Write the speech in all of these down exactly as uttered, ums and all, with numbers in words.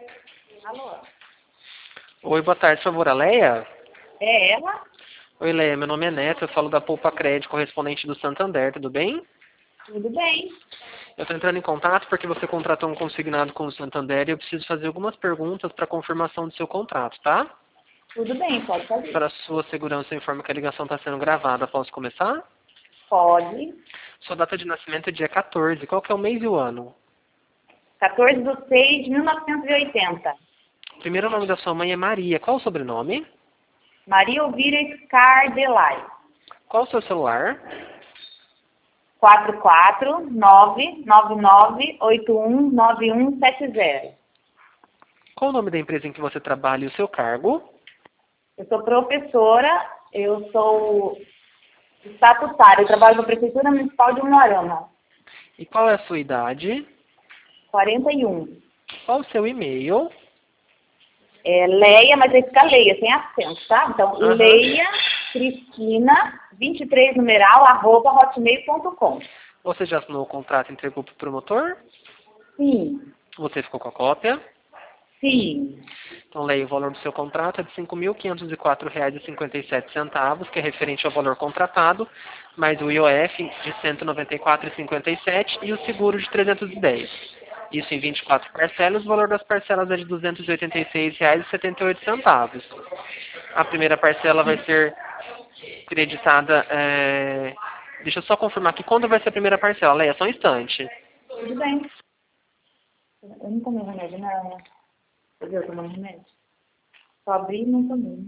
Alô? Oi, boa tarde, por favor, a Leia? É ela? Oi, Leia, meu nome é Neto, eu falo da Poupa Crédito, correspondente do Santander, tudo bem? Tudo bem. Eu estou entrando em contato porque você contratou um consignado com o Santander e eu preciso fazer algumas perguntas para confirmação do seu contrato, tá? Tudo bem, pode fazer. Para sua segurança, eu informo que a ligação está sendo gravada. Posso começar? Pode. Sua data de nascimento é dia quatorze. Qual que é o mês e o ano? quatorze de seis de mil novecentos e oitenta. O primeiro nome da sua mãe é Maria. Qual o sobrenome? Maria Elvira Scardelai. Qual o seu celular? quatro quatro nove nove nove oito um nove um sete zero. Qual o nome da empresa em que você trabalha e o seu cargo? Eu sou professora, eu sou estatutária, eu trabalho na Prefeitura Municipal de Umuarama. E qual é a sua idade? quarenta e um. Qual o seu e-mail? É Leia, mas aí fica Leia, sem acento, tá? Então, Aham. Leia Cristina, vinte e três numeral, arroba hotmail ponto com. Você já assinou o contrato e entregou para o promotor? Sim, Você ficou com a cópia? sim. Então, Leia, o valor do seu contrato é de cinco mil quinhentos e quatro reais e cinquenta e sete centavos, que é referente ao valor contratado, mais o I O F de cento e noventa e quatro reais e cinquenta e sete centavos e o seguro de trezentos e dez reais. Isso em vinte e quatro parcelas, o valor das parcelas é de duzentos e oitenta e seis reais e setenta e oito centavos. A primeira parcela vai ser creditada... É... Deixa eu só confirmar aqui quando vai ser a primeira parcela. Leia, só um instante. Tudo bem. Eu não tomei remédio, não. Você viu eu tomando remédio? Só abri e não tomei.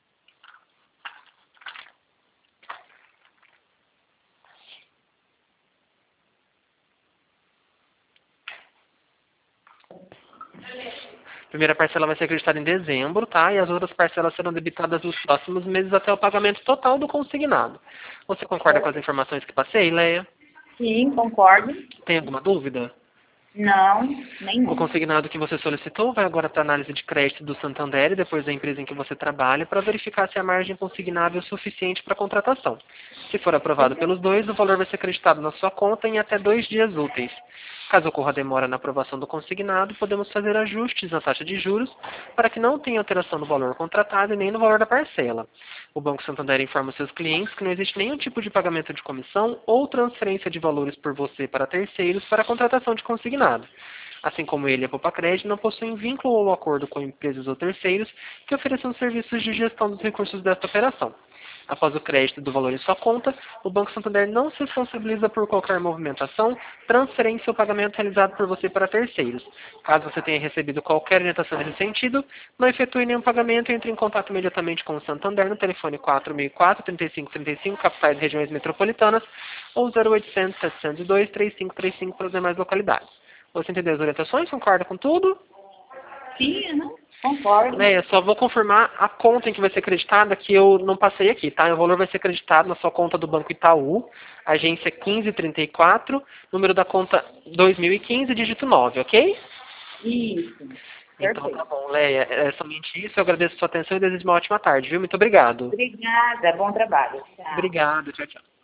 A primeira parcela vai ser acreditada em dezembro, tá? E as outras parcelas serão debitadas nos próximos meses até o pagamento total do consignado. Você concorda com as informações que passei, Leia? Sim, concordo. Tem alguma dúvida? Não, O nenhum. consignado que você solicitou vai agora para a análise de crédito do Santander e depois da empresa em que você trabalha para verificar se a margem consignável é suficiente para a contratação. Se for aprovado pelos dois, o valor vai ser acreditado na sua conta em até dois dias úteis. Caso ocorra demora na aprovação do consignado, podemos fazer ajustes na taxa de juros para que não tenha alteração no valor contratado e nem no valor da parcela. O Banco Santander informa seus clientes que não existe nenhum tipo de pagamento de comissão ou transferência de valores por você para terceiros para a contratação de consignado. Assim como ele e a Poupa Crédito não possuem vínculo ou acordo com empresas ou terceiros que ofereçam serviços de gestão dos recursos desta operação. Após o crédito do valor em sua conta, o Banco Santander não se responsabiliza por qualquer movimentação, transferência ou pagamento realizado por você para terceiros. Caso você tenha recebido qualquer orientação nesse sentido, não efetue nenhum pagamento e entre em contato imediatamente com o Santander no telefone quatro seis quatro, três cinco três cinco, capitais e regiões metropolitanas, ou zero oitocentos, setecentos e dois, três cinco três cinco para as demais localidades. Você entendeu as orientações? Concorda com tudo? Sim, não, concordo. Leia, só vou confirmar a conta em que vai ser acreditada, que eu não passei aqui, tá? O valor vai ser acreditado na sua conta do Banco Itaú, agência quinze trinta e quatro, número da conta dois mil e quinze, dígito nove, ok? Isso. Então Perfeito. tá bom, Leia, é somente isso. Eu agradeço a sua atenção e desejo uma ótima tarde, viu? Muito obrigado. Obrigada, bom trabalho. Tchau. Obrigado, tchau, tchau.